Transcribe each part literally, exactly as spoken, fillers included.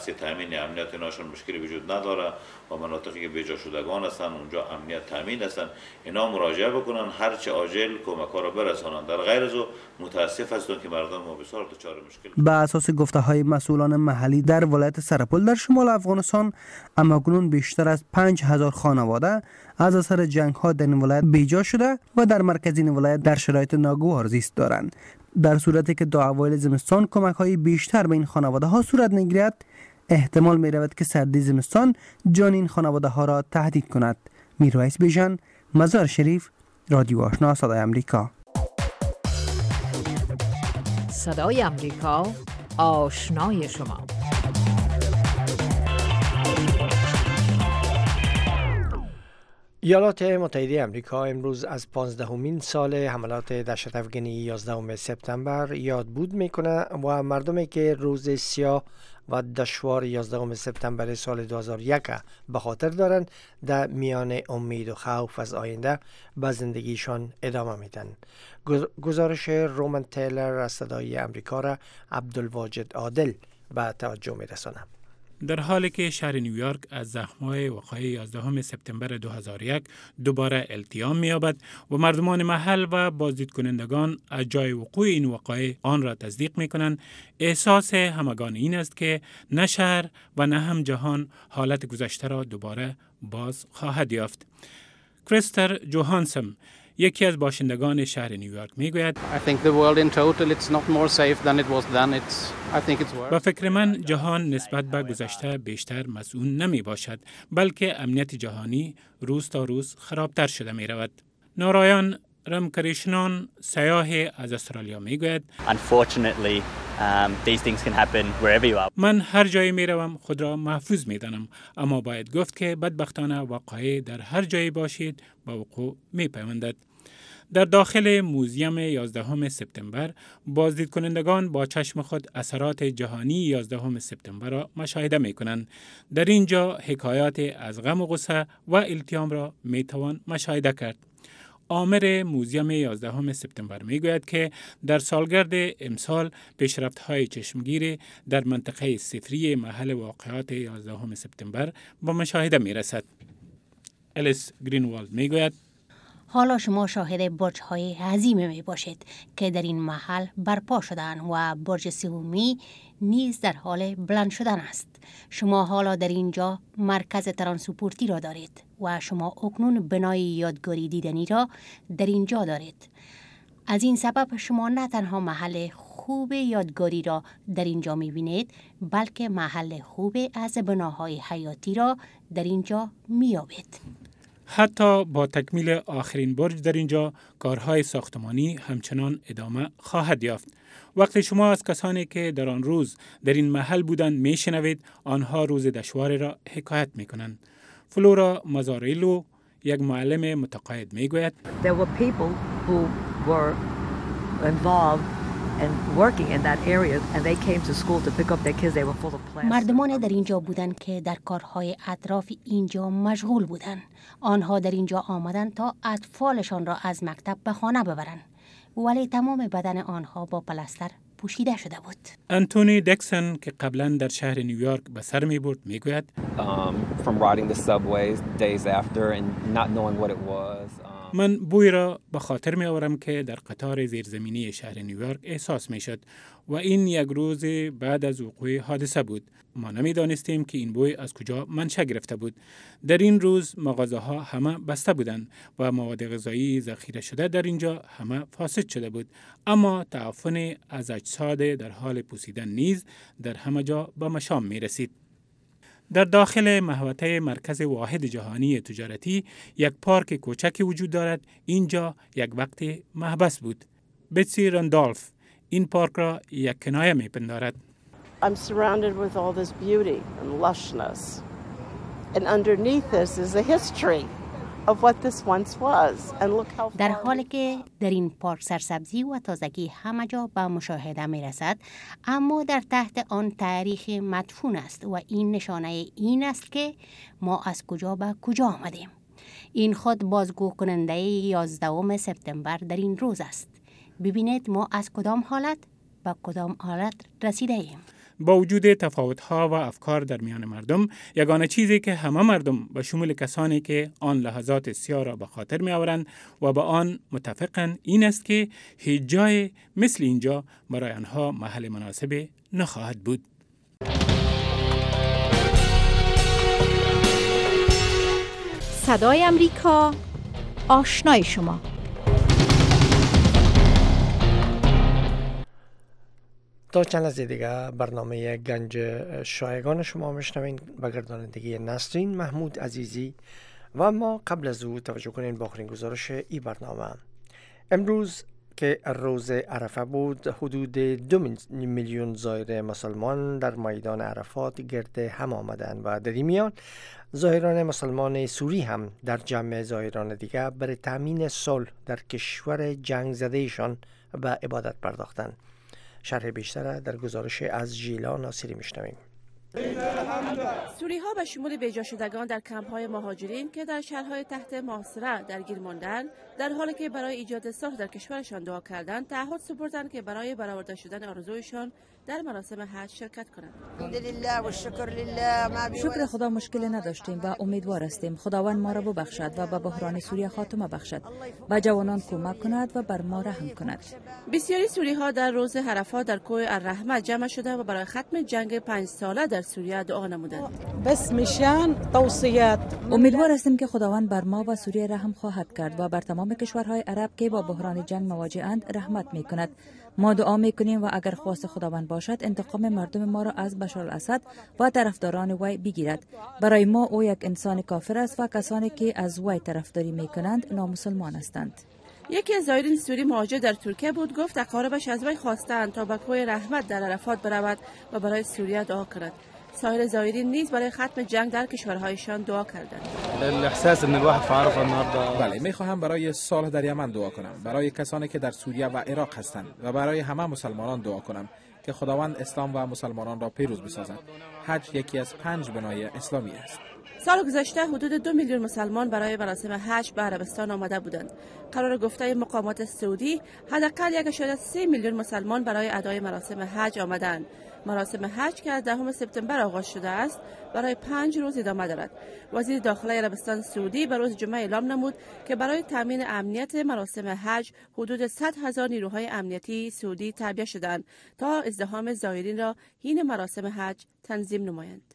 بحث تامین امنیت ایناشون مشکلی وجود نداره و مناطقی که بیجا شدگان هستن اونجا امنیت تامین هستن، اینا مراجعه بکنن هر چه عاجل کمک ها را برسانن. در غیر از او متاسف هستم که مردم ما بسیار دچار مشکل. به اساس گفته های مسئولان محلی در ولایت سرپل در شمال افغانستان، اماکنون بیشتر از پنج هزار خانواده از اثر جنگ ها در این ولایت بیجا شده و در مرکز این ولایت در شرایط ناگوار زیست دارند. در صورتی که تا اوایل زمستان کمک های بیشتر به این خانواده ها صورت نگیرد، احتمال می رود که سردی زمستان جان این خانواده ها را تهدید کند. میرویس بیژن، مزار شریف، رادیو آشنا صدای امریکا. صدای امریکا، آشنای شما. ایالات متحده امریکا امروز از پانزدهمین سال حملات دهشت‌افکنی یازدهم سپتامبر یادبود میکنه و مردمی که روز سیاه و دشوار یازدهم سپتامبر سال دو هزار و یک به خاطر دارند در میان امید و خوف از آینده به زندگیشان ادامه میدن. گزارش رومن تیلر از صدای امریکا را عبدالواجد عادل به توجه میرسانم. در حالی که شهر نیویورک از زخم‌های وقایع یازدهم سپتامبر دو هزار و یک دوباره التیام می‌یابد و مردمان محل و بازدید کنندگان از جای وقوع این وقایع آن را تصدیق می‌کنند، احساس همگان این است که نه شهر و نه هم جهان حالت گذشته را دوباره باز خواهد یافت. کریستر جوهانسن، یکی از باشندگان شهر نیویورک میگوید با فکر من جهان نسبت به گذشته بیشتر مسئول نمی باشد، بلکه امنیت جهانی روز تا روز خرابتر شده می رود. نارایان رامکریشنان، سیاه از استرالیا میگوید من هر جایی می روم خود را محفوظ می دانم، اما باید گفت که بدبختانه واقعی در هر جایی باشید با وقوع می پیوندد. در داخل موزیم یازدهم سپتامبر بازدید کنندگان با چشم خود اثرات جهانی یازدهم سپتامبر را مشاهده می کنند. در اینجا حکایات از غم و غصه و التیام را می توان مشاهده کرد. آمر موزیم یازدهم سپتامبر می گوید که در سالگرد امسال پیشرفت‌های چشمگیر در منطقه صفری محل واقعات یازدهم سپتامبر با مشاهده می رسد. الیس گرینوالد می گوید حالا شما شاهد برج‌های عظیم می باشید که در این محل برپا شدن و برج سومی نیز در حال بلند شدن است. شما حالا در اینجا مرکز ترانسپورتی را دارید و شما اکنون بنای یادگاری دیدنی را در اینجا دارید. از این سبب شما نه تنها محل خوب یادگاری را در اینجا می بینید، بلکه محل خوب از بناهای حیاتی را در اینجا می یابید. حتی با تکمیل آخرین برج در اینجا کارهای ساختمانی همچنان ادامه خواهد یافت. وقتی شما از کسانی که در آن روز در این محل بودند میشنوید، آنها روز دشواری را حکایت میکنند. فلورا مازاریلو، یک معلم متقاعد میگوید There were people who were involved and working in that area and they came to school to pick up their kids. They were full of plants. مردمان در اینجا بودند که در کارهای اطراف اینجا مشغول بودند. آنها در اینجا آمدند تا اطفالشان را از مکتب به خانه ببرند، ولی تمام بدن آنها با پلاستر پوشیده شده بود. انتونی دکسن که قبلا در شهر نیویورک به سر می برد می گوید um, from riding the subways days after and not knowing what it was. من بوی را به خاطر می آورم که در قطار زیرزمینی شهر نیویورک احساس می شد و این یک روز بعد از وقوع حادثه بود. ما نمی دانستیم که این بوی از کجا منشأ گرفته بود. در این روز مغازه ها همه بسته بودند و مواد غذایی ذخیره شده در اینجا همه فاسد شده بود، اما تعفن از اجساد در حال پوسیدن نیز در همه جا به مشام می رسید. در داخل محوطه مرکز واحد جهانی تجارتی یک پارک کوچکی وجود دارد. اینجا یک وقت محبس بود. بتسی رندالف این پارک را یک کنایه می پندارد. I'm surrounded with all this beauty and lushness. And underneath this is a history of what this once was. And look how در حالی که در این پارک سرسبزی و تازگی همه جا به مشاهده می رسد، اما در تحت آن تاریخ مدفون است و این نشانه این است که ما از کجا به کجا آمدیم. این خود بازگو کننده یازدهم سپتامبر در این روز است. ببینید ما از کدام حالت به کدام حالت رسیده ایم. با وجود تفاوت‌ها و افکار در میان مردم، یگانه چیزی که همه مردم به شمول کسانی که آن لحظات سیاه را به خاطر می‌آورند و با آن متفقند این است که هیچ جای مثل اینجا برای آنها محل مناسب نخواهد بود. صدای امریکا، آشنای شما. تا چند لحظه دیگه برنامه گنج شایگان شما میشنوین با گردانندگی نسرین محمود عزیزی و ما قبل از او توجه کنین با آخرین گزارش ای برنامه. امروز که روز عرفه بود، حدود دو میلیون زائر مسلمان در میدان عرفات گرد هم آمدند و در این میان زائران مسلمان سوری هم در جمع زائران دیگر برای تامین صلح در کشور جنگ زدهشان به عبادت پرداختند. شرح بیشتر در گزارش از ژیلا ناصری میشنویم. سوری ها به شمول بیجا شدگان در کمپ های مهاجرین که در شهرهای تحت محاصره درگیر ماندند، در حالی که برای ایجاد صلح در کشورشان دعا کردند، تعهد سپردند که برای برآورده شدن آرزویشان در مراسم حج شرکت کنند. الحمدلله و شکر لله. شکر خدا مشکل نداشتیم و امیدوار هستیم خداوند ما را ببخشد و به بحران سوریه خاتمه بخشد، به جوانان کمک کند و بر ما رحم کند. بسیاری سوری ها در روز عرفات در کوه الرحمه جمع شده و برای ختم جنگ پنج ساله در سوریه دعا نمودند. بس میشن توصیات. امیدوار هستیم که خداوند بر ما و سوریه رحم خواهد کرد و بر تمام کشورهای عرب که با بحران جنگ مواجه‌اند رحمت میکند. ما دعا میکنیم و اگر خواست خداوند باشد انتقام مردم ما را از بشار الاسد و طرفداران وی بگیرد. برای ما او یک انسان کافر است و کسانی که از وی طرفداری میکنند نامسلمان هستند. یکی از زائرین سوری مهاجر در ترکیه بود، گفت اقاربش از وی خواستند تا به کوه رحمت در عرفات برود و برای سوریه دعا کند. سایر زائرین نیز برای ختم جنگ در کشورهایشان دعا کردند. الاحساس ان الواحد في عرفه النهارده. بله، میخواهم برای صلح در یمن دعا کنم، برای کسانی که در سوریه و عراق هستند و برای همه مسلمانان دعا کنم که خداوند اسلام و مسلمانان را پیروز بسازد. حج یکی از پنج بنای اسلامی است. سال گذشته حدود دو میلیون مسلمان برای مراسم حج به عربستان آمده بودند. قرار گفته مقامات سعودی حداقل یک اشاره سه میلیون مسلمان برای ادای مراسم حج آمدند. مراسم حج که از دهم سپتامبر آغاز شده است برای پنج روز ادامه دارد. وزیر داخله عربستان سعودی به روز جمعه اعلام نمود که برای تامین امنیت مراسم حج حدود صد هزار نیروهای امنیتی سعودی تعبیه شدند تا ازدحام زائرین را حین مراسم حج تنظیم نمایند.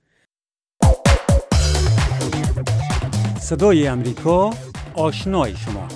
صدای امریکا، آشنای شما.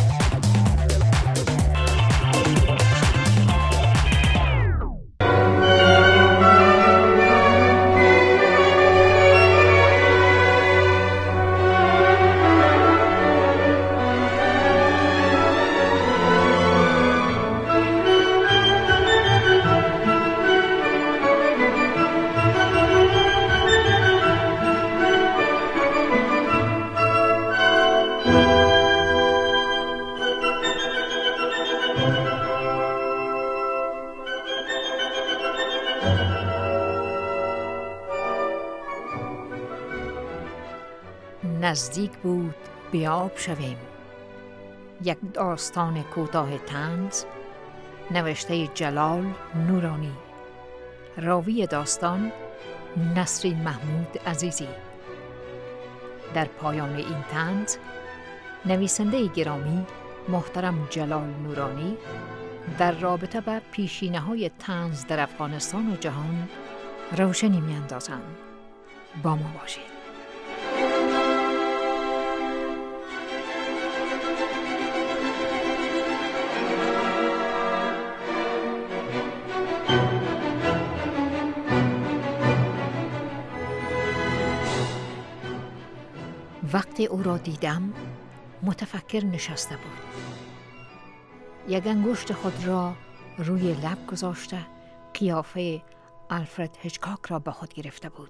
نزدیک بود به آب شویم. یک داستان کوتاه طنز نوشته جلال نورانی. راوی داستان نسرین محمود عزیزی. در پایان این طنز نویسنده گرامی محترم جلال نورانی در رابطه با پیشینه‌های طنز در افغانستان و جهان روشنی می‌اندازند. با ما باشید. وقتی او را دیدم متفکر نشسته بود. یک انگشت خود را روی لب گذاشته قیافه آلفرد هیچکاک را به خود گرفته بود.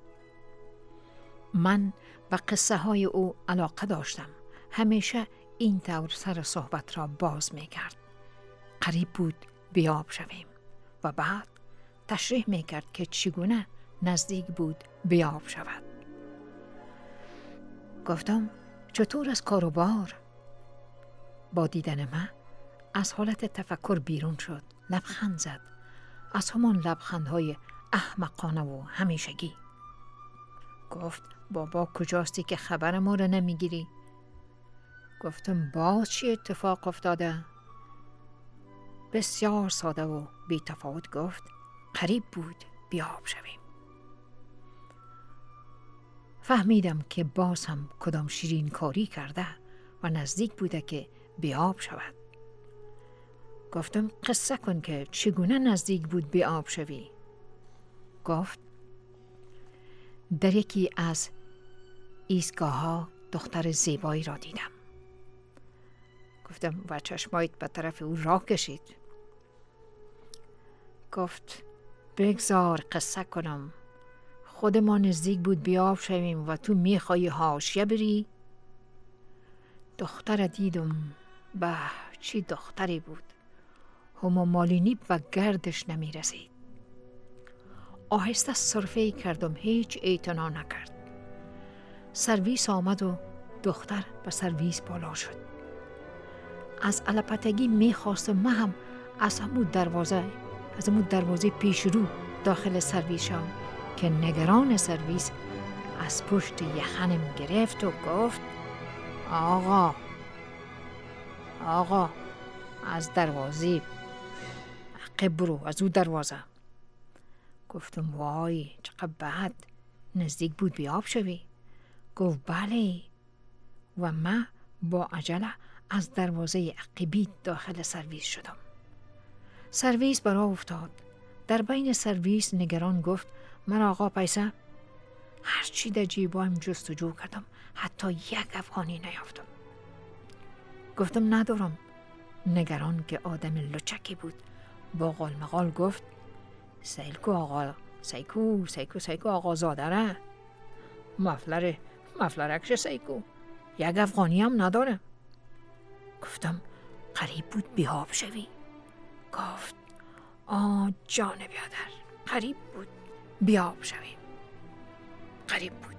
من به قصه های او علاقه داشتم. همیشه این طور سر صحبت را باز می کرد. قریب بود بیاب شویم و بعد تشریح می کرد که چگونه نزدیک بود بیاب شود. گفتم چطور از کاروبار؟ با دیدن من از حالت تفکر بیرون شد، لبخند زد. از همان لبخندهای احمقانه و همیشگی. گفت بابا کجاستی که خبر ما را نمیگیری؟ گفتم باز چی اتفاق افتاده؟ بسیار ساده و بی تفاوت گفت قریب بود بیاب شویم. فهمیدم که باز هم کدام شیرین کاری کرده و نزدیک بوده که بیاب شود. گفتم قصه کن که چگونه نزدیک بود بیاب شوی؟ گفت در یکی از ایستگاه ها دختر زیبایی را دیدم. گفتم و چشمایت به طرف او راه کشید. گفت بگذار قصه کنم. خود ما نزدیک بود بیاب شویم و تو میخوای حاشیه بری؟ دختر دیدم. به چی دختری بود. هما مالینی و گردش نمی رسید. آهسته صرفه کردم، هیچ اعتنا نکرد. سرویس آمد و دختر به سرویس بالا شد. از الپتگی می خواستم من هم از همون دروازه از همون دروازه پیش رو داخل سرویس شم که نگران سرویس از پشت یخنم گرفت و گفت آقا آقا از دروازه عقب برو، از او دروازه. گفتم وای چقدر بد، نزدیک بود بیاب شوی؟ گفت بله. و من با عجله از دروازه عقبی داخل سرویس شدم. سرویس برا افتاد. در بین سرویس نگران گفت من آقا پیسه؟ هرچی در جیبایم جستجو کردم حتی یک افغانی نیافتم. گفتم ندارم. نگران که آدم لچکی بود با قال مقال گفت سیلکو آقا سیکو سیکو سیکو آقا زادره مفلره مفلرکش سیکو یک افغانی هم نداره. گفتم قریب بود بیاب شوی؟ گفت آ جان بیادر قریب بود بیاب شوی. قریب بود.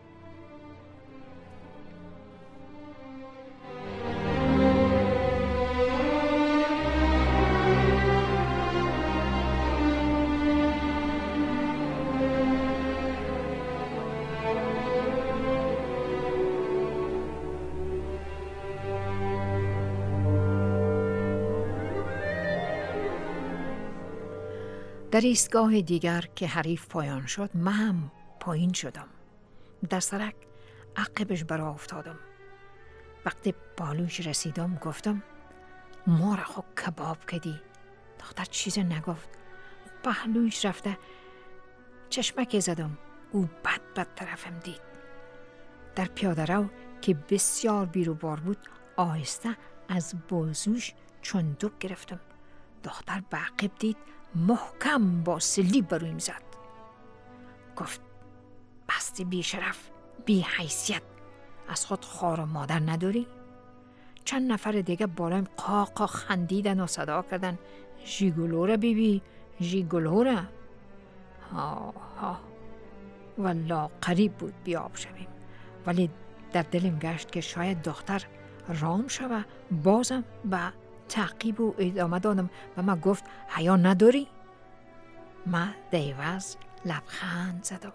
در ایستگاه دیگر که حریف پایان شد من هم پایین شدم. در سرک عقبش برا افتادم. وقتی بالوش رسیدم گفتم ما را خود کباب کدی. دختر چیز نگفت. پهلوش رفته چشمک زدم. او بد بد طرفم دید. در پیاده رو که بسیار بیروبار بود آهسته از بازوش چندک گرفتم. دختر به عقب دید، محکم با سلی برویم زد. گفت بستی بی شرف، بی حیثیت، از خود خار و مادر نداری؟ چند نفر دیگه بالایم قاقا خندیدن و صدا کردن ژیگولوره بیبی ژیگولوره. ها ها والله قریب بود بیاب شویم، ولی در دلم گشت که شاید دختر رام شوه. بازم به تعقیب و ادامه دادم و من گفت حیا نداری؟ من دیوز لبخند زدم.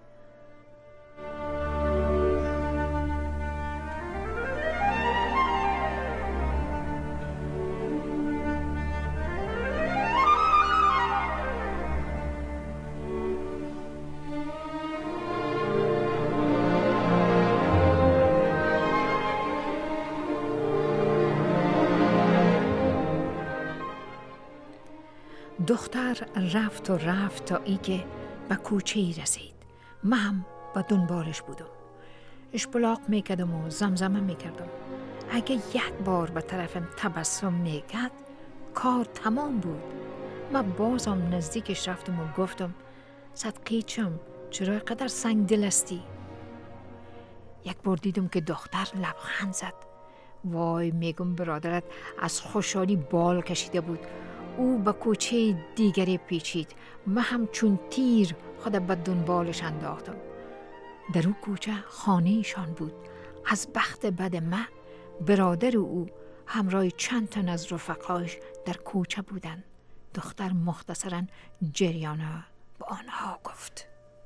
دختر رفت و رفت تا ای که به کوچه‌ای رسید. من هم با دنبالش بودم. اشپلاق میکردم و زمزمه میکردم. اگه یک بار به طرفم تبسم میکرد کار تمام بود. من بازم نزدیکش رفتم و گفتم صدقیچم چرا قدر سنگ دل هستی؟ یک بار دیدم که دختر لبخند زد. وای میگم برادرت از خوشحالی بال کشیده بود. او به کوچه دیگری پیچید. من هم چون تیر خود به دنبالش انداختم. در او کوچه خانه ایشان بود. از بخت بد من برادر او همراه چند تن از رفقایش در کوچه بودند. دختر مختصراً جریان به آنها گفت.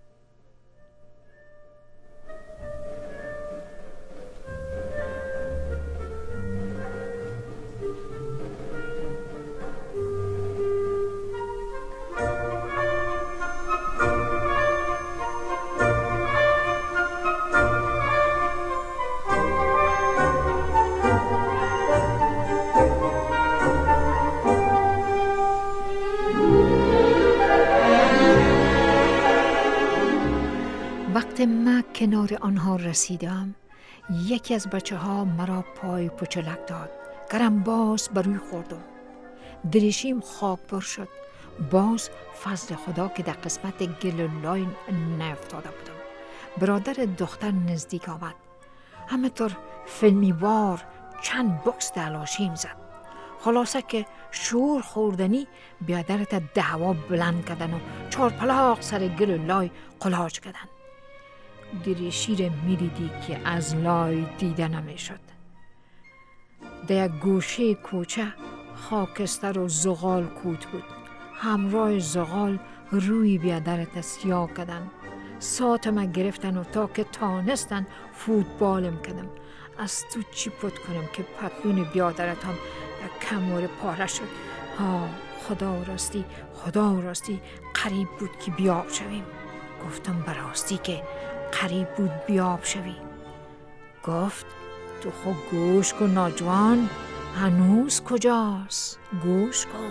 وقتی من کنار آنها رسیدم، یکی از بچه ها مرا پای پچلک داد. گرم باز بر روی خوردم. دریشیم خاک پر شد. باز فضل خدا که در قسمت گل و لای نیفتاده بودم. برادر دختر نزدیک آمد. همینطور فیلمی وار چند بکس دلاشیم زد. خلاصه که شور خوردنی بیادرت دعوا بلند کردن و چهار پلاق سر گل و لای قلاج کردن. دریشی را می دیدی که از لای دیده نمی شد. در گوشه کوچه خاکستر و زغال کود بود. همراه زغال روی بیادرت سیاه کردن. ساعتم گرفتن و تا که تانستن فوتبالم کردم. از تو چی پت کنم که پتلون بیادرت هم کمور پاره شد. ها خدا راستی خدا راستی قریب بود که بیاب شویم. گفتم براستی که قریب بود بیاب شوی. گفت تو خود گوش کن ناجوان، هنوز کجاست؟ گوش کن.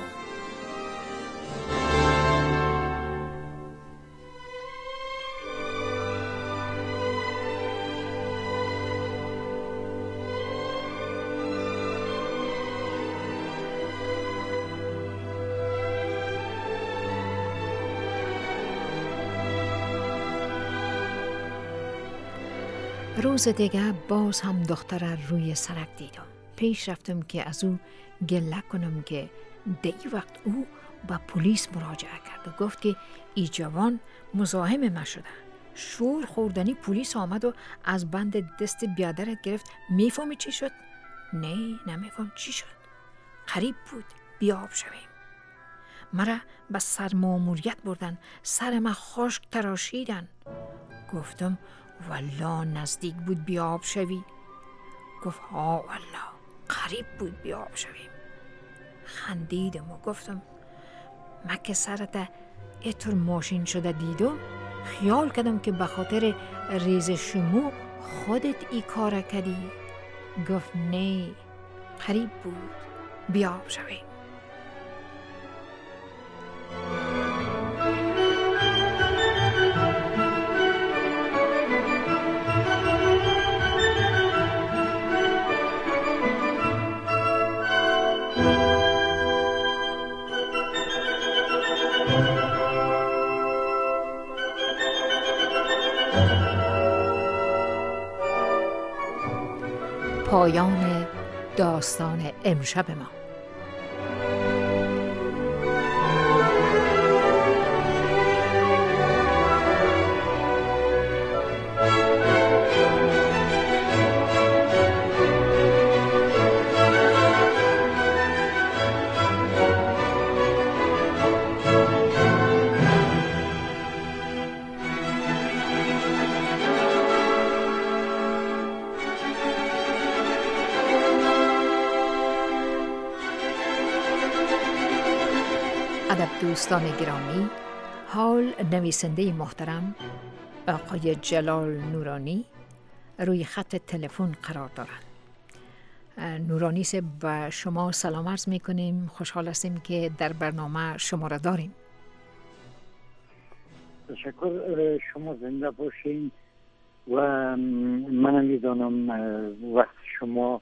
روز دیگه باز هم دختر روی سرک دیدم. پیش رفتم که از او گله کنم که دی وقت او با پلیس مراجعه کرد و گفت که ای جوان مزاحم ما شده. شور خوردنی پلیس آمد و از بند دست بیادرت گرفت. میفهمی چی شد؟ نه نمیفهم چی شد. قریب بود بیاب شویم. مرا به سر ماموریت بردن. سر ما خشک تراشیدن. گفتم والله نزدیک بود بیاب شوی. گفت ها والله قریب بود بیاب شویم. خندیدم و گفتم من که سرت اتر ماشین شده دیدم خیال کردم که به خاطر ریز شمو خودت ای کار کردی. گفت نه قریب بود بیاب شویم. پایان داستان امشب ما. ادب دوستان گرامی، حال نویسنده محترم آقای جلال نورانی روی خط تلفن قرار دارند. نورانی سے با شما سلام عرض می کنیم. خوشحال هستیم که در برنامه شما را داریم. تشکر، شما زنده باشین و من میدانم وقت شما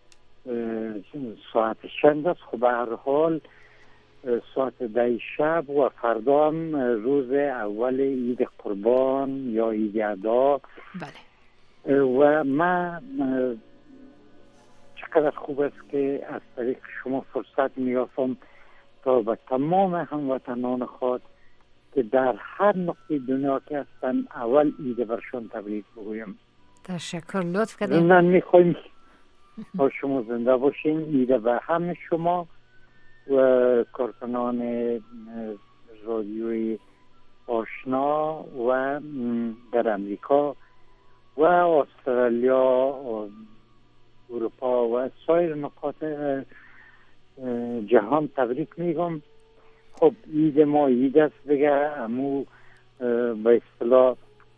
ساعت چند است. خب به هر حال ساعت ده شب و فردا هم روز اول عید قربان یا عید ادا. بله. و من چقدر خوب است که از طریق شما فرصت می‌یابم تا به تمام هموطنان خود که در هر نقطه دنیا که هستن اول عید برشان تبریک بگویم. تشکر، لطف کردیم. زندان می‌خوایم و شما زنده باشین. عید به همه شما و کارکنان رادیوی آشنا و در امریکا و استرالیا و اروپا و سایر نقاط جهان تبریک میگم. خب عید ما عید است دیگه، امو به اصطلاح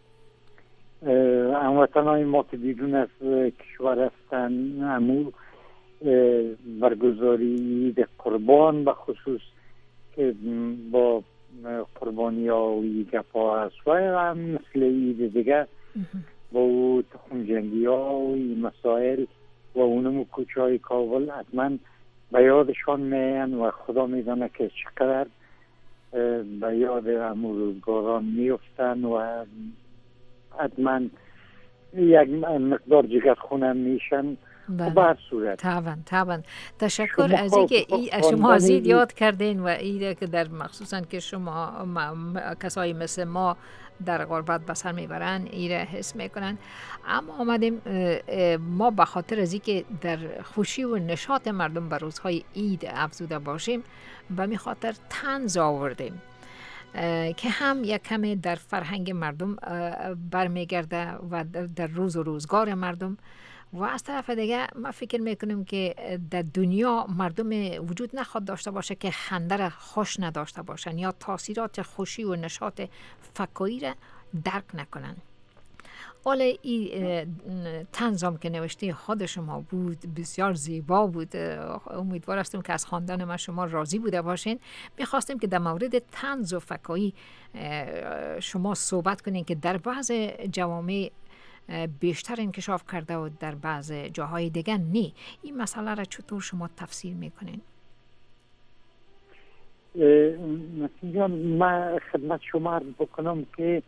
هموطنان ما که بیرون از کشور هستن امو برگزاری عید قربان به خصوص که با قربانی ها و گپا هست و هم مثل عید دیگه با او تخم جنگی ها و مسائل و اونمو کوچه های کابل حتما به یادشان میان و خدا میدانه که چقدر به یاد همون روزگاران میفتن و حتما یک مقدار جگر خونم میشن. به هر صورت طبعا طبعا تشکر از اینکه شما ازید یاد کردین و ایده که در مخصوصا که شما کسایی مثل ما در غربت به سر میبرن ایره حس میکنن. اما آمدیم ما به خاطر از اینکه در خوشی و نشاط مردم به روزهای عید افزوده باشیم به می خاطر طنز آوردیم که هم یک کمی در فرهنگ مردم برمیگرده و در روز و روزگار مردم. و از طرف دیگه ما فکر میکنیم که در دنیا مردم وجود نخواد داشته باشه که خنده را خوش نداشته باشن یا تاثیرات خوشی و نشاط فکایی را درک نکنن. حالا این طنزم که نوشته خود شما بود بسیار زیبا بود. امیدوار هستم که از خواندن ما شما راضی بوده باشین. میخواستیم که در مورد طنز و فکایی شما صحبت کنین که در بعض جوامع بیشتر انکشاف کرده و در بعض جاهای دیگه نه. این مسئله را چطور شما تفسیر میکنین؟ مثلا من خدمت شما عرض بکنم که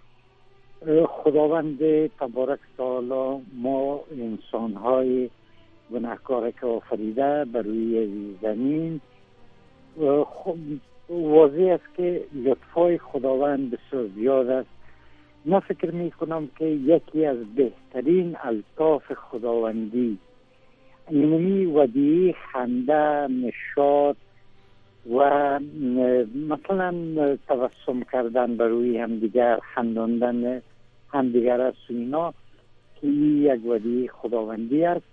خداوند تبارک تعالی ما انسان‌های گناهکار که آفریده بر روی زمین، واضح است که لطفای خداوند بسیار زیاد است. من فکر می کنم که یکی از بهترین الطاف خداوندی اینمی ودیعه خنده، نشاط و مثلا تبسم کردن بر روی همدیگر، خنداندن همدیگر است و اینا که یک ودیعه خداوندی است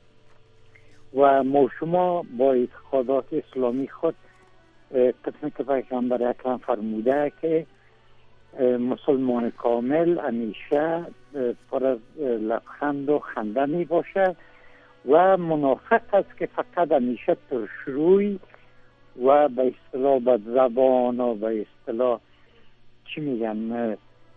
و ما شما با اعتقادات اسلامی خود قسم که پیغمبر اکرم فرموده که مسلمان کامل همیشه پر از لبخند و خنده می باشه و منافق است که فقط همیشه ترشروی و به اصطلاح بدزبان و به اصطلاح چی میگن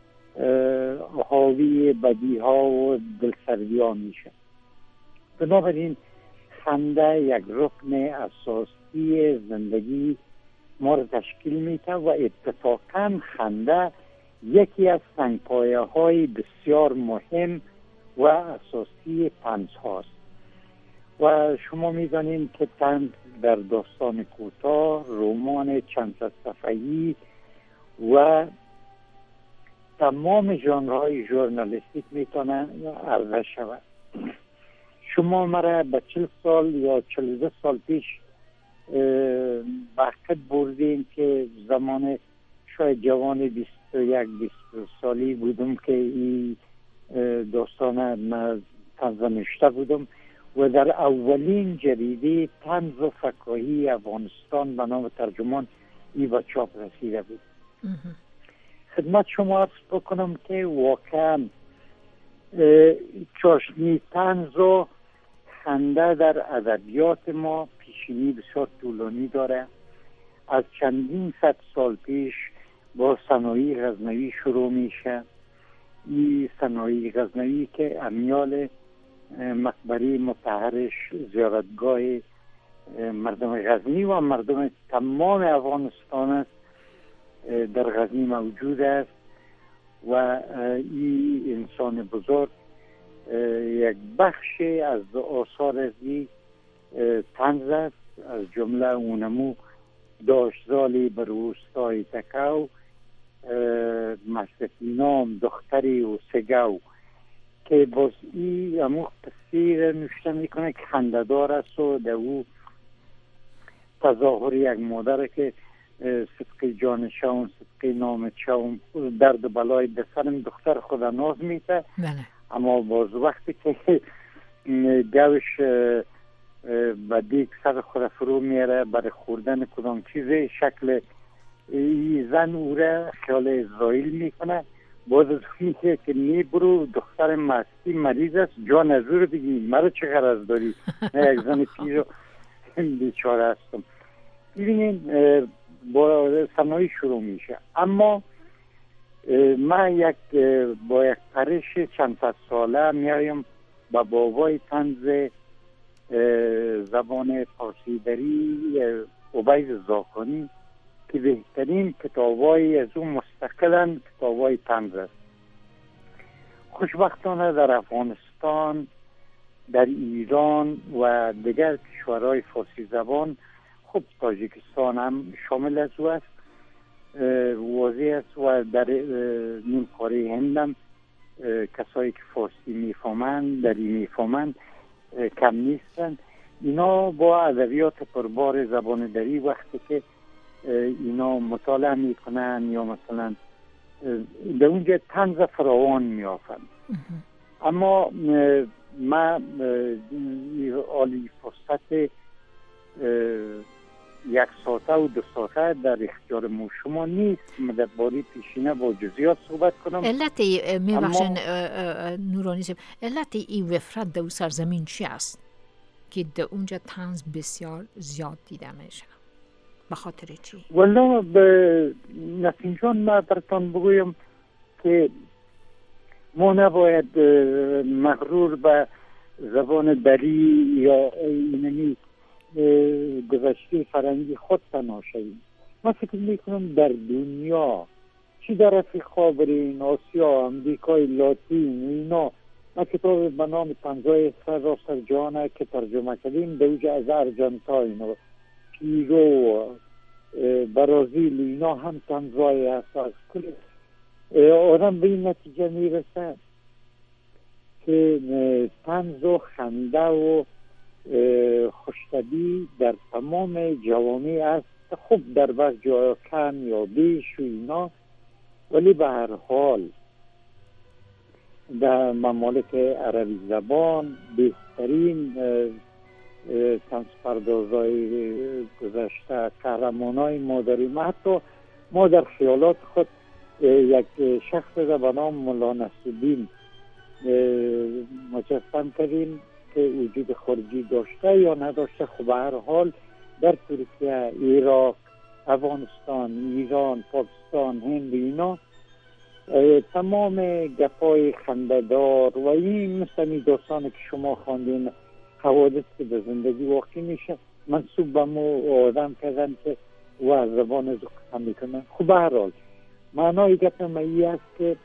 حاوی بدی ها و دلسردی ها میشه. بنابراین خنده یک رکن اساسی زندگی ما را تشکیل میده و اتفاقا خنده یکی از سنگپایه های بسیار مهم و اساسی طنز هاست و شما میدانید که طنز در داستان کوتاه، رمان چند صد صفحه‌ای و تمام ژانرهای ژورنالیستیک میتونه عرضه شود. شما مرا به چل سال یا چل دو سال پیش وقت بردیم که زمان شاید جوان بیست و یک بیست سالی بودم که این داستان من طنز نوشته بودم و در اولین جریده طنز و فکاهی افغانستان به نام ترجمان ای به چاپ رسیده بود. خدمت شما عرض بکنم که واقعا چاشنی طنز و خنده در ادبیات ما پیشینی بسیار طولانی داره. از چندین صد سال پیش با ثنایی غزنوی شروع میشه. این ثنایی غزنوی که امیال مقبره مطهرش زیارتگاه مردم غزنی و مردم تمام افغانستان است، در غزنی موجود است و این انسان بزرگ یک بخش از آثار از این طنز است، از جمله اونمو داشتزالی بر روستای تکاو، مصرفی نام دختری و سگو که باز ای امو تصویر نوشته میکنه که خنده‌دار است و در او تظاهر یک مادر که صدقی جان شوم صدقی نام شوم درد بلای به سرم دختر خود ناز میته. اما باز وقتی که گوش و دیگ سر خود فرو میره برای خوردن کدام چیزی شکل زن او را خیال اسرائیل میکنه. باز از میگه که نی برو دختر مستی مریض است جان از رو بگی مرا چه غرض داری نه یک زن پیر بیچاره هستم. ببینید با سنایی شروع میشه. اما من یک با یک پرش چند صد ساله میایم با بابای طنز زبان فارسی دری عبید زاکانی که بهترین کتابای از اون مستقلن کتابای طنز است. خوشبختانه در افغانستان، در ایران و دیگر کشورهای فارسی زبان، خب تاجیکستان هم شامل از او است، واضح است و در نیم کره هند هم کسایی که فارسی میفهمند در این میفهمند کم نیستن. اینا با ادبیات پربار زبان دری وقتی که اینا مطالعه میکنن یا مثلا به اونجا طنز فراوان میافن. اما ما عالی فرصت یک ساعته و دو ساعته در اختیار مو شما نیست. من در باری پیشینه با جزئیات صحبت کنم. علت میبخشن نورانی صاحب، علت این وفرت در سرزمین چی است که در اونجا طنز بسیار زیاد دیده میشه؟ به خاطر چی؟ والا به نتیجان ما براتون بگویم که ما نباید مغرور به زبان دری یا اینمی گذشته فرنگی خود تنها شویم. من فکر میکنم در دنیا چی در افریقا برین، آسیا، امریکای لاتین اینا، ما کتاب به نام طنزهای سراسر جهان که ترجمه کردیم به اوج از ارجنتاین و پیرو و برازیل اینا هم طنزهای اساس کل آدم به این نتیجه میرسه که طنز و خنده و خوشطبعی در تمام جوامع است. خب در بعض جاها کم یا بیش و اینا، ولی به هر حال در ممالک عربی زبان بهترین طنز پردازهای گذشته قهرمانای ما داریم. ما حتی ما در خیالات خود یک شخص به نام مولا نصرالدین مجسم کردیم که وجود خارجی داشته یا نداشته. خب به هر حال در ترکیه، عراق، افغانستان، ایران، پاکستان، هند اینا تمام گپای خنده‌دار و این مثل داستانی که شما خواندین حوادث که به زندگی واقع میشه منصوب به مو آدم کردن که و از زبان از قسم میکنن. خب به هر حال معنای گپ مایی است که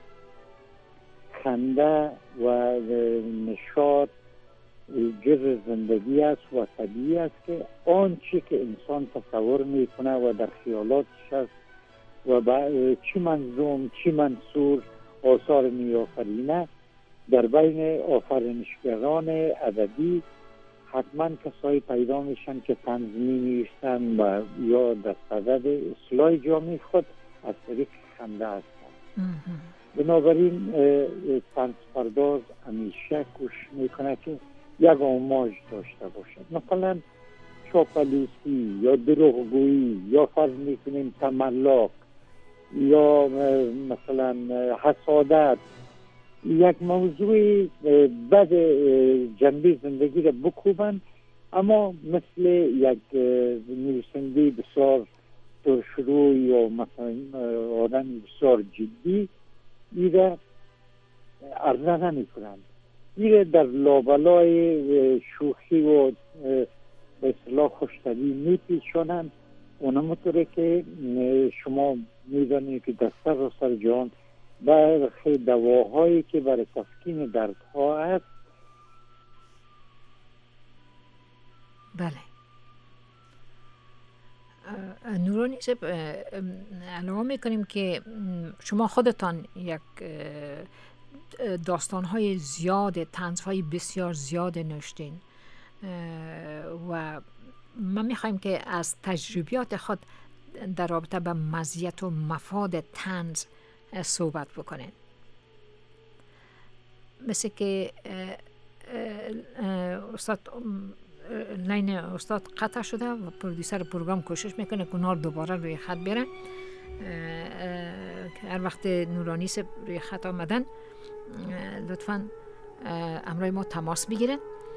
خنده و نشاط جز زندگی است و طبیعی است که آنچه که انسان تصور میکنه و در خیالاتش است و چی منظوم چی منصور آثار میآفرینه در بین آفرینشگران ادبی حتما کسایی پیدا میشن که طنز می‌نویسن و یا در صدد اصلاح جامعه خود از طریق خنده هستن. بنابراین طنز پرداز همیشه کوشش میکنه که یک آماژ داشته باشد، مثلا چاپلوسی یا دروغگویی یا فرض میکنیم تملق یا مثلا حسادت، یک موضوع بد جنبه زندگی را بکوبن اما مثل یک نویسنده بسیار شروع یا مثلا آدم بسیار جدی ایره عرضه نمی کنند. ایره در لابلای شوخی و به اصطلاح خوشطبعی می پیچونند. اونمطوره که شما میدانید که در سراسر جهان برخی دواهایی که برای تسکین دردها است. بله نورانی صاحب، علاوه میکنیم که شما خودتان یک داستانهای زیاد، طنزهای بسیار زیاد نوشتین و ما میخوایم که از تجربیات خود در رابطه به مزیت و مفاد طنز صحبت بکنین. مثل که استاد لین استاد قطع شده و پرودیسر پروگرام کوشش میکنه که اونها دوباره روی خط بیارن. هر وقت نورانی سه روی خط آمدن لطفاً همراه ما تماس بگیرن.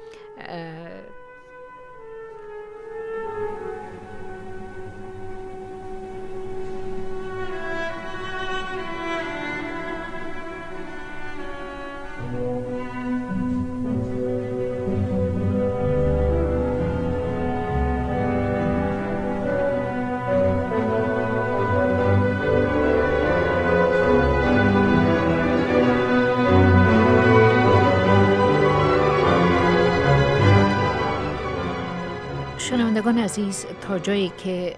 شنوندگان عزیز، تا جایی که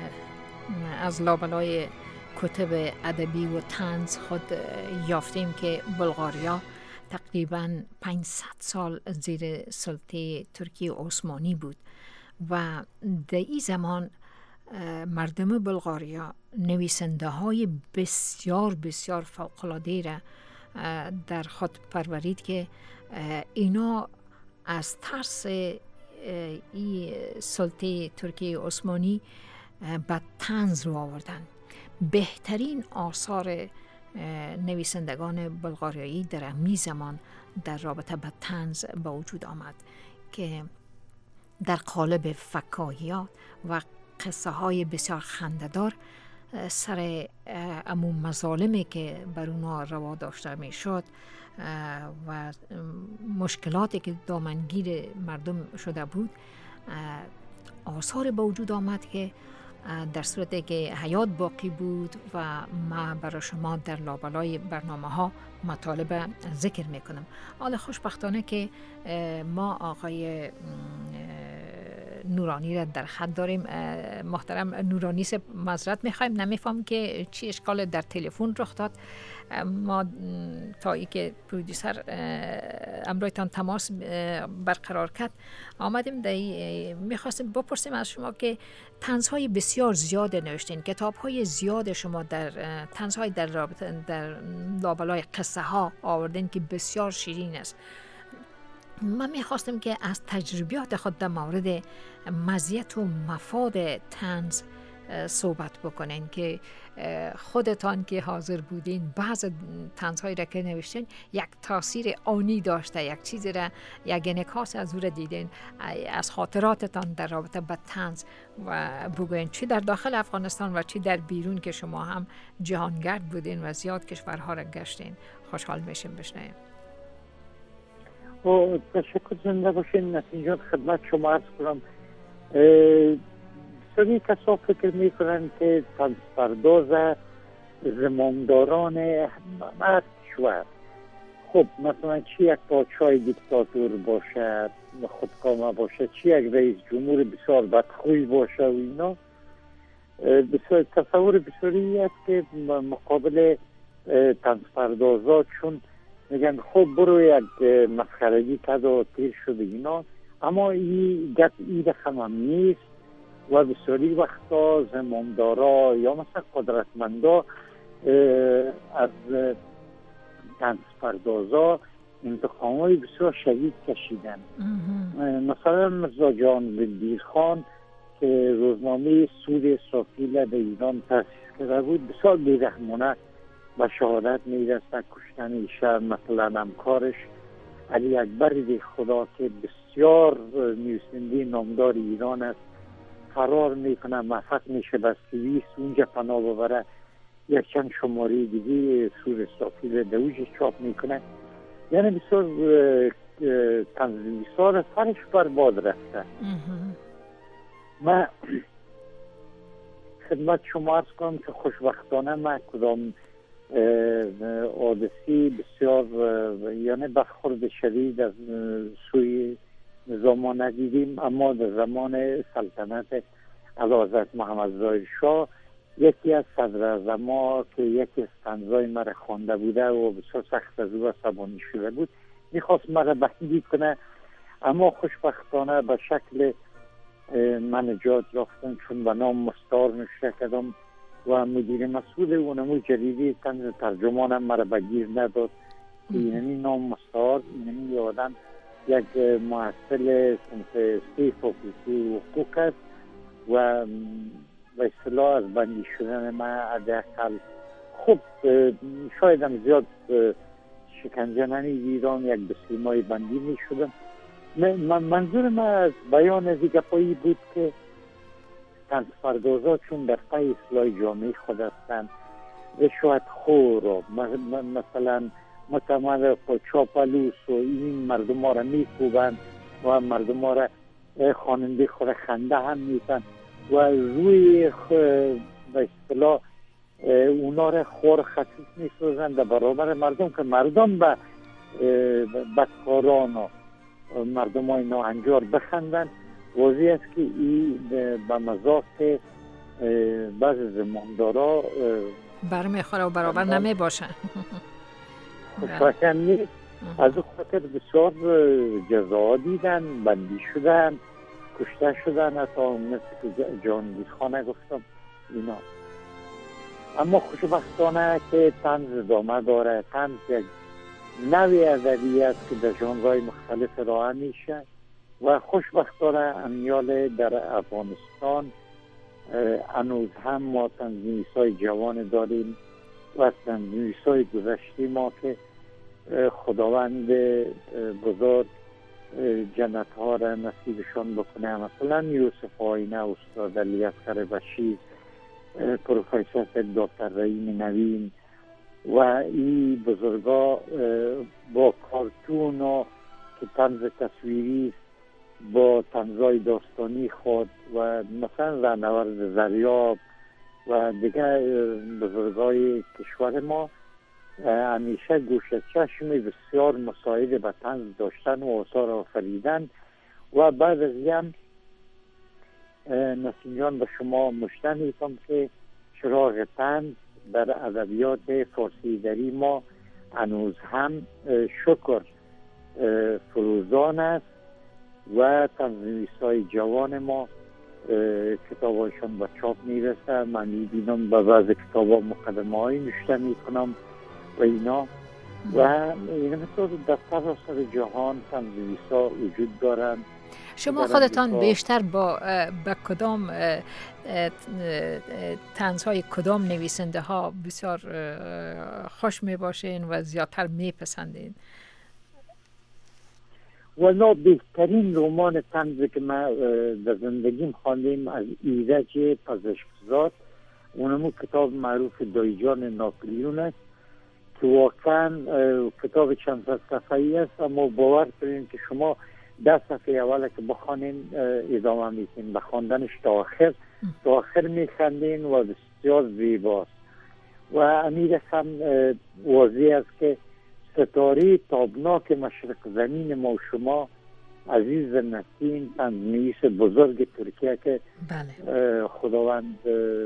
از لابلای کتب ادبی و طنز خود یافتیم که بلغاریا تقریباً پانصد سال زیر سلطه ترکیه عثمانی بود و در این زمان مردم بلغاریا نویسنده های بسیار بسیار فوق‌العاده را در خود پرورید که اینا از ترس ای سلطه ترکیه عثمانی به طنز رو آوردن. بهترین آثار نویسندگان بلغاریایی در امی زمان در رابطه به طنز به وجود آمد که در قالب فکاهیات و قصه های بسیار خنده‌دار سر امون مظالمی که بر اونا روا داشته می شد و مشکلاتی که دامنگیر مردم شده بود آثار به وجود آمد که در صورتی که حیات باقی بود و ما برای شما در لابلای برنامه ها مطالب ذکر میکنم. حالا خوشبختانه که ما آقای نورانی را در خط داریم. محترم نورانی سے معذرت میخوایم، نمیفهم که چی اشکال در تلفن رخ داد. ما تا ای که پرودیسر امرویتان تماس برقرار کرد آمدیم دایی میخواستیم بپرسیم از شما که طنزهای بسیار زیاد نوشتین، کتابهای زیاد شما در طنزهای در رابطه در لابلای قصه ها آوردین که بسیار شیرین است. من میخواستم که از تجربیات خود در مورد مزیت و مفاد طنز صحبت بکنین که خودتان که حاضر بودین بعض طنزهایی را که نوشتین یک تاثیر آنی داشته، یک چیزی را یک انعکاس از او را دیدین از خاطراتتان در رابطه با طنز و بگوین چی در داخل افغانستان و چی در بیرون که شما هم جهانگرد بودین و زیاد کشورها را گشتین. خوشحال میشیم بشنویم. و تشکر، زنده باشین. نتیجات خدمت شما عرض کنم. بسیاری کسا فکر میکنن که طنز پرداز زمامداران هر کشور، خب مثلا چی یک پادشاه دیکتاتور باشه خودکامه باشه، چی یک رئیس جمهور بسیار بدخوی باشه و اینا، بسیار تصور بسیاری است که مقابل طنز پردازات چون میگن خب برو یک مسخرگی کرد و تیر شده اینا، اما این گپ این رقم هم نیست و بسیاری وقتا زمامدارا یا مثلا قدرتمندا از طنز پردازا انتقامای بسیار شدید کشیدن. مثلا مرزا جان بندیرخان که روزنامه سود اسرافیل به ایران تأسیس کرده بود بسیار بیرحمانه و شهادت میرسد کشتن ایشه. مثلا همکارش علی اکبر دی خدا که بسیار نویسنده نامدار ایران است فرار میکنه، موفق میشه به سوئیس اونجا پناه ببره، یک چند شماره دیگه سور اسرافیل دوج چاپ میکنه. یعنی بسیار تنظیمیسار فرش برباد رفته. من خدمت شما عرض کنم که خوشبختانه من کدام حادثی بسیار یعنی برخورد شدید از سوی نظام ندیدیم، اما در زمان سلطنت اعلیحضرت محمد ظاهر شاه یکی از صدراعظما که یکی از طنزهای مرا خوانده بوده و بسیار سخت از او عصبانی شده بود میخواست مرا بندی کنه، اما خوشبختانه به شکل من نجات یافتم چون به نام مستار نوشته کردم و مدیر مسئول اونمو جریده طنز ترجمانم مرا بگیر نداد که اینمی نام مستار، اینمی یادم یک محصل سنف سی فاکولتی حقوق است و به اصطلاح از بندی شدن من حداقل خب شاید هم زیاد شکنجه نمیدیدم، یک بسیمای بندی می شدم. منظور من از بیان دیگه پایی بود که طنز پردازا چون در پای اصلاح جامعه خود هستند، رشوت خور و مثلا متمد چاپلوس و این مردم ها را می کوبند و مردم ها را خواننده خود خنده هم میتن و روی به اصطلاح اونا را خور خصیص می سوزند در برابر مردم که مردم به بدکاران و مردم های ناهنجار بخندن. واضح است که این به مذاق بعض زماندارا برمیخوره و برابر نمی باشن. خوشایند نیست. از او خاطر بسیار جزا دیدن، بندی شدن، کشته شدن، حتی مثل که جهانگیر خانه گفتم اینا. اما خوشبختانه که طنز ادامه داره. طنز یک نوع ادبی است که در ژانرهای مختلف ارائه میشه و خوشبختانه امیال در افغانستان هنوز هم ما طنزنویسای جوان داریم و طنزنویسای گذشته ما که خداوند بزرگ جنت ها را نصیبشان بکنه. مثلا یوسف آینه، استاد علی اصغر بشیر، پروفسور دکتر رحیم نوین و این بزرگا با کارتون و که طنز تصویری با طنزهای داستانی خود و مثلا رهنورد زریاب و دیگر بزرگای کشور ما همیشه گوش چشم بسیار مساعد به طنز داشتن و آثار آفریدن. و بعد از هم نسیم جان به شما مشتن میکنم که چراغ طنز در ادبیات فارسی دری ما هنوز هم شکر فروزان است و طنزنویسای جوان ما کتابایشان به چاپ میرسه. من میبینم به بعض کتابا مقدمه های نوشته میکنم و اینا و این مثل در سراسر جهان طنزنویسا وجود دارن. شما خودتان بیشتر با با کدام طنزهای کدام نویسنده ها بسیار خوش می باشین و زیادتر می پسندین؟ والا بهترین رمان طنزی که من در زندگیم خواندیم از ایرج پزشکزاد، اونمو کتاب معروف دایجان ناپلیون است که واقعا کتاب چند صد صفحه‌ای است، اما باور کنین که شما ده صفحه اول که بخوانین ادامه میتین به خواندنش تا آخر تا آخر میخندین و بسیار زیباست. و امیر هم واضح است که ستاره تابناک مشرق زمین ما و شما عزیز نسیم طنزنویس بزرگ ترکیه که بله. خداوند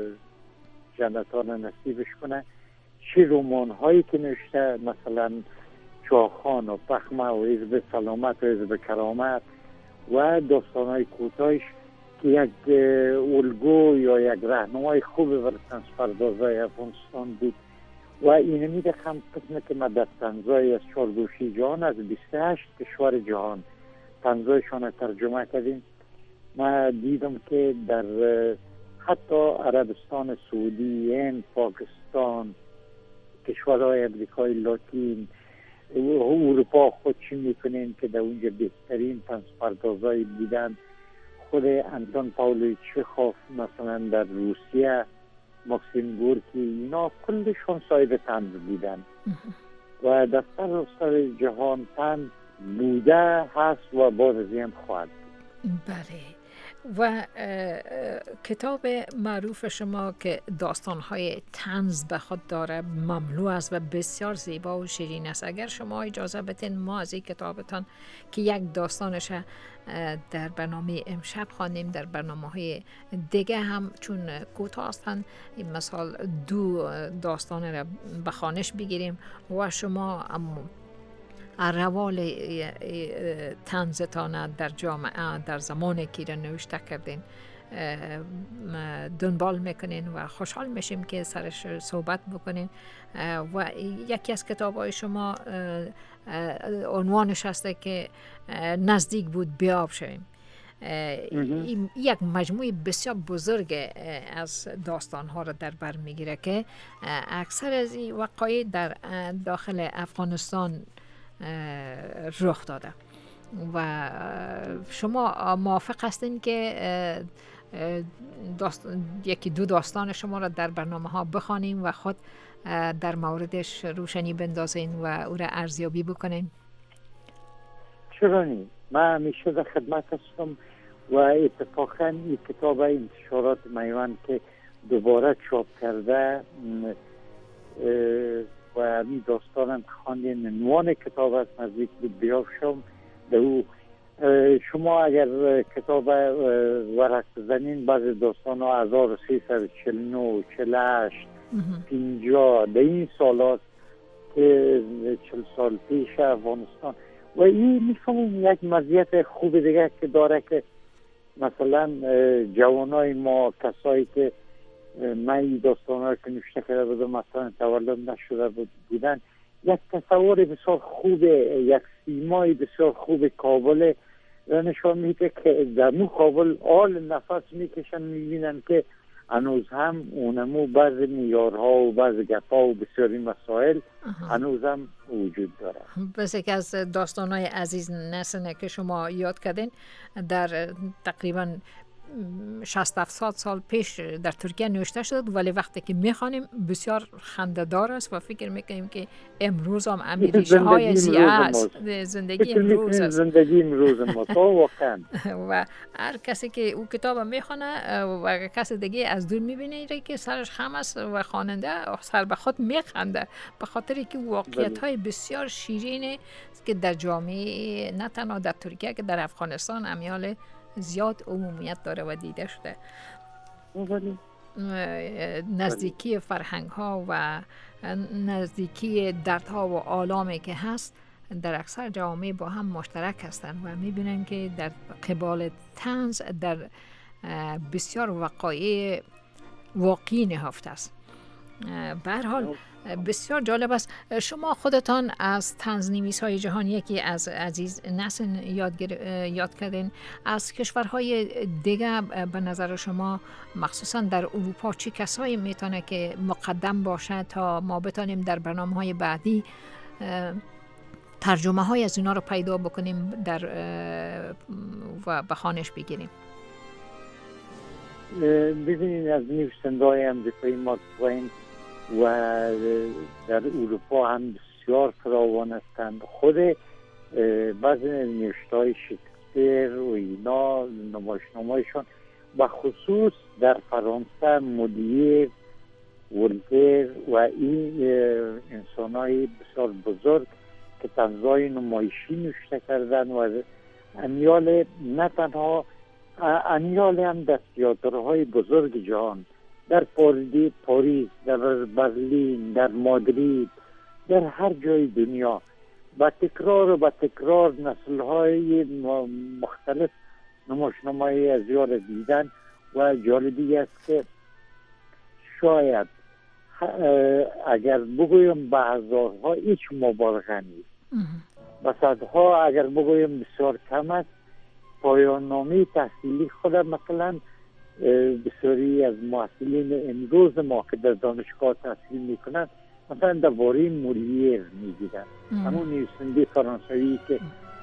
جنت‌ها نصیبش کنه، چه رمان هایی که نوشته، مثلا چاخان و پخمه و حزب سلامت و حزب کرامت و داستان های کوتاهش که یک الگو یا یک راهنمای خوب برای طنز پردازای افغانستان بود. و اینه میدخم قسمه که ما در طنزای از چهار گوشه جهان از بیست و هشت کشور جهان طنزایشان ترجمه کردیم. ما دیدم که در حتی عربستان سعودی، هند، پاکستان، کشورهای امریکای لاتین، اروپا خود چی میکنین که در اونجا بهترین طنز پردازایی دیدن. خود انتون پاولویچ چخوف مثلا در روسیه، ماکسیم گورکی، اینا کلشون صاحب طنز بودن و در سراسر جهان طنز بوده هست و باز از این خواهد بود. بله. و کتاب معروف شما که داستان‌های طنز به خود داره مملو است و بسیار زیبا و شیرین است. اگر شما اجازه بدین ما از این کتابتان که یک داستانش در برنامه امشب خوانیم، در برنامه‌های دیگه هم چون کوتاه هستند، مثلا دو داستان را به خوانش بگیریم و شما روال طنزتان در جامعه در زمان که را نوشته کردین دنبال میکنین و خوشحال میشیم که سرش صحبت بکنین. و یکی از کتاب‌های شما عنوانش هسته که نزدیک بود بیاب شویم. یک مجموعه بسیار بزرگ از داستان‌ها را در بر میگیره که اکثر از این وقایع در داخل افغانستان رخ داده و شما موافق هستین که داست... یکی دو داستان شما را در برنامه ها بخوانیم و خود در موردش روشنی بندازین و او را ارزیابی بکنین؟ چرا نی؟ من همیشه در خدمت هستم و اتفاقا این کتاب انتشارات میوان که دوباره چاپ کرده و این داستانم خواندین، عنوان کتاب است نزدیک بود بیاب شم. او شما اگر کتاب ورق بزنین بعضی داستان ها هزار و سیصد و چهل و نه چهل و هشت پنجاه در این سال هست که چهل سال پیش افغانستان و این میفهمیم یک مزیت خوب دیگه که داره که مثلا جوانای ما، کسایی که من این داستان ها که نوشته کرده بودم مثلا تولد نشده بودن، یک تصور بسیار خوبه، یک سیمای بسیار خوب کابل نشان میده که در مو کابل آل نفس میکشن، میبینن که هنوز هم اونمو بعض میارها و بعض گپا و بسیاری مسائل هنوز هم وجود داره. بس یک از داستانهای عزیز نسنه که شما یاد کردین در تقریبا شصت هفتاد سال پیش در ترکیه نوشته شد، ولی وقتی که میخوانیم بسیار خنده‌دار است و فکر میکنیم که امروز هم امیریشه های زیاد زندگی امروز است. زندگی امروز ما تو واقعا و هر کسی که او کتاب میخونه و کسی دیگه از دور میبینه که سرش خم است و خواننده سر به خود میخنده، به خاطر که واقعیت های بسیار شیرینه که در جامعه نه تنها در ترکیه که در افغانستان امیال زیاد عمومیت داره و دیده شده. نزدیکی فرهنگ ها و نزدیکی دردها و آلامی که هست در اکثر جوامع با هم مشترک هستند و میبینن که در قبال طنز در بسیار وقایع واقعی نهفته است. به هر حال بسیار جالب است. شما خودتان از طنزنویس های جهان یکی از عزیز نسل یاد, یاد کردین. از کشورهای دیگه به نظر شما مخصوصا در اروپا چه کسایی میتونه که مقدم باشه تا ما بتانیم در برنامه های بعدی ترجمه های از اینا رو پیدا بکنیم در و بخوانش بگیریم؟ ببینید از نویسنده های امریکایی مارک توین و در اروپا هم بسیار فراوان هستند. خود بعضی نوشته‌های شکسپیر و اینا نمایشنامه‌هایشان و خصوص در فرانسه مولیر، ولتر و این انسان‌های بسیار بزرگ که طنزهای نمایشی نوشته کردن و امیال نه تنها امیال هم در تئاترهای بزرگ جهان در پاریس، در برلین، در مادرید، در هر جای دنیا با تکرار و با تکرار نسل‌های مختلف نمایشنامه‌های از یار دیدن و جالبی است که شاید اگر بگویم به هزارها هیچ مبالغه نیست، به صدها اگر بگویم بسیار کم است. پایان نامه تحصیلی خود مثلا بسیاری از محصلین امروز ما که در دانشگاه تحصیل میکنند مثلا درباره مولیر میگیرن، همون نویسنده فرانسوی که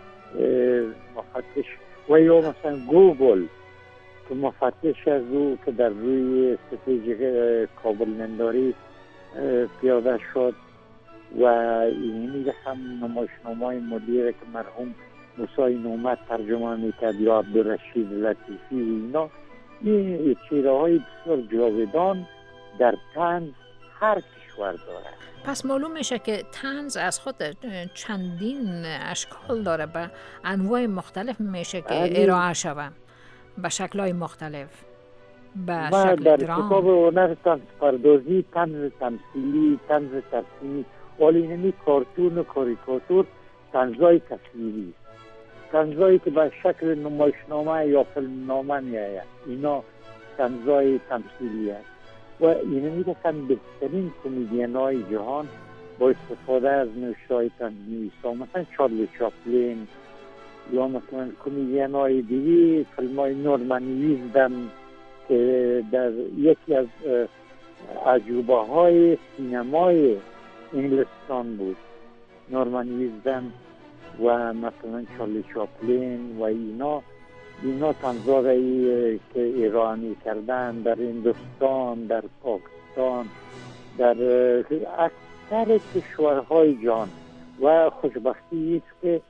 مفتش و یا مثلا گوگل که مفتش از او که در روی استراتژی کابل ننداری پیاده شد و اینی هم نمایشنامه‌های مولیر که مرحوم موسی نومت ترجمه میکرد یا عبدالرشید لطیفی و اینا، این چهره های بسیار جاودان در طنز هر کشور داره. پس معلوم میشه که طنز از خود چندین اشکال داره، به انواع مختلف میشه که ارائه شود به شکل‌های مختلف، به شکل در درام. کتاب هنر طنز پردازی، طنز تمثیلی، طنز ترسیمی، ولی اینمی کارتون و کاریکاتور طنزهای تصویری، طنزهایی که به شکل نمایشنامه یا فیلمنامه می آید، اینا طنزهای تمثیلی است و اینا می رسن بهترین کمدین های جهان با استفاده از نوشتهای طنزنویسا، مثلا چارلی چاپلین یا مثلا کمدین های دیگه، فیلم های نورمن ویزدن که در یکی از عجوبه های سینمای انگلستان بود. نورمن ویزدن و مثلا چارلی چاپلین و اینا اینا طنزهایی که ایرانی کردن در هندوستان، در پاکستان، در اکثر کشورهای جهان. و خوشبختی است که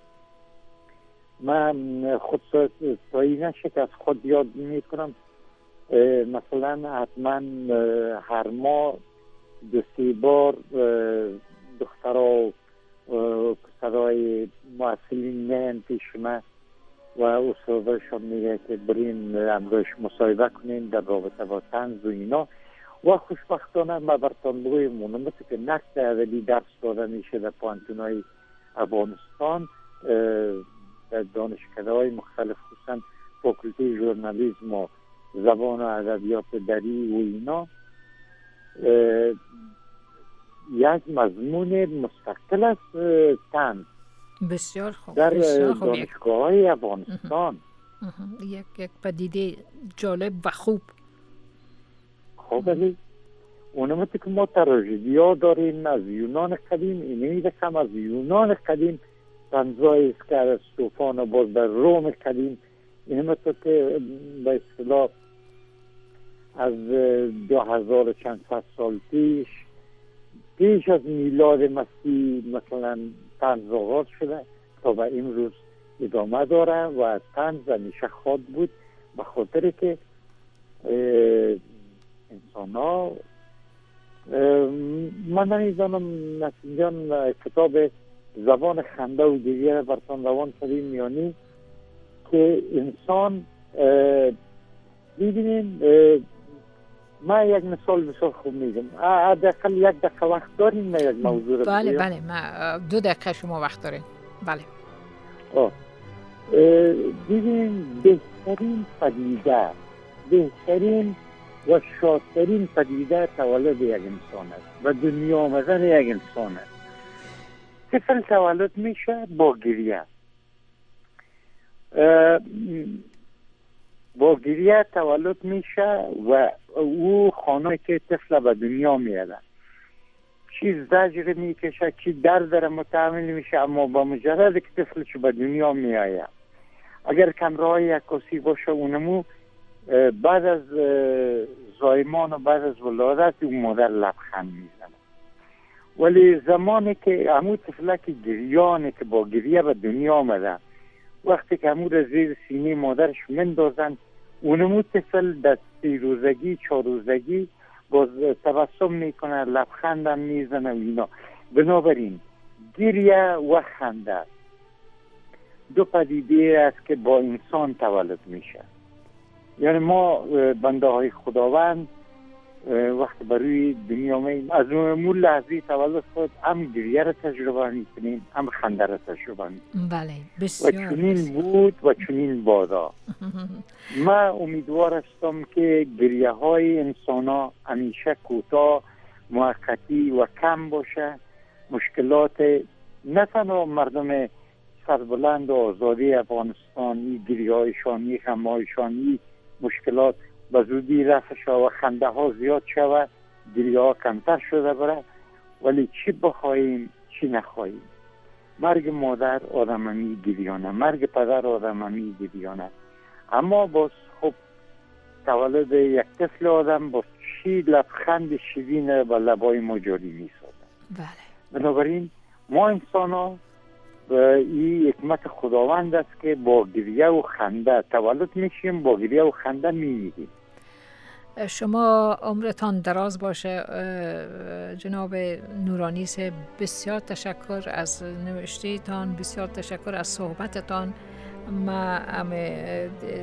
من خودستایی نشه که از خود یاد می کنم، مثلا حتما هر ماه دو سه بار دخترها و پسرهای معسلین میان پیش من و استادشون میگه که برین امروز مصاحبه کنین در رابطه با طنز و اینا. و خوشبختانه ما برتان بگویم مثل که نقد ادبی درس داده میشه در پانتونهای افغانستان، در دانشکده های مختلف، خصوصا فاکولته ژورنالیسم و زبان و ادبیات دری و اینا، یک مضمون مستقل از طنز بسیار خوب در بسیار خوب. دانشگاه های افغانستان یک یک پدیده جالب و خوب. خب ولی اونم که ما تراژدی ها داریم از یونان قدیم، اینمی رسم از یونان قدیم طنزهای است که از طوفان و باز در روم قدیم، اینم که به اصطلاح از دو هزار چند صد سال پیش پیش از میلاد مسیح مثلا طنز آغاز شده تا به امروز ادامه داره و طنز همیشه خواهد بود، به خاطر که انسان ها، من نمیدانم نسیجان کتاب زبان خنده و دیگر برتان روان کردیم میانی که انسان ببینیم، ما یک مثال بسیار خوب میگم، حداقل یک دقیقه وقت داریم ما یک موضوع رو بله بله ما دو دقیقه شما وقت داریم. بله ببینیم بهترین پدیده بهترین و شادترین پدیده تولد یک انسان است و دنیا آمدن یک انسان است. طفل تولد میشه با گریه، با گریه تولد میشه و او خانه که طفل به دنیا میاد چی زجر میکشه، چی درد در متحمل میشه، اما با مجرد که طفلش به دنیا میآید، اگر کمرهای عکاسی باشه اونمو بعد از زایمان و بعد از ولادت اون مادر لبخند میزنه. ولی زمانی که همون طفلک گریانه که با گریه به دنیا آمده، وقتی که همون را زیر سینه مادرش مندازن، اونمو طفل در سی روزگی چهار روزگی باز تبسم میکنه، لبخندم میزنه و اینا. بنابراین گریه و خنده دو پدیده است که با انسان تولد میشه. یعنی ما بنده های خداوند وقتی بروی دنیا میم از اون لحظه تولد خود هم گریه را تجربه میکنیم هم خنده را تجربه میکنیم. بله بسیار. و چنین بود و چنین بادا. من امیدوار هستم که گریه های انسان ها همیشه کوتاه، موقتی و کم باشه. مشکلات نه تنها مردم سربلند و آزادی افغانستانی، گریه هایشانی، غم هایشانی، مشکلات به زودی رفع شود و خنده ها زیاد شود، گریه ها کمتر شده بره. ولی چی بخواهیم چی نخواهیم، مرگ مادر آدممی گریانه، مرگ پدر آدممی گریانه، اما باز خب تولد یک طفل آدم با چی لبخند شیرین با لبای ما جاری می سازد. بله. بنابراین ما انسان ها این حکمت خداوند است که با گریه و خنده تولد میشیم، با گریه و خنده میمیریم. شما عمرتان دراز باشه جناب نورانیس. بسیار تشکر از نوشته‌تان، بسیار تشکر از صحبتتان. ما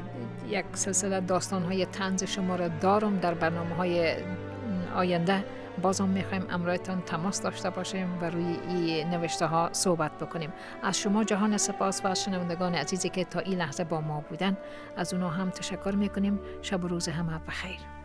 یک سلسله داستان‌های طنز شما را دارم در برنامه‌های آینده بازم میخوایم امرایتان تماس داشته باشیم و روی این نوشته ها صحبت بکنیم. از شما جهان سپاس و از شنوندگان عزیزی که تا این لحظه با ما بودن، از اونا هم تشکر میکنیم. شب و روز همه بخیر.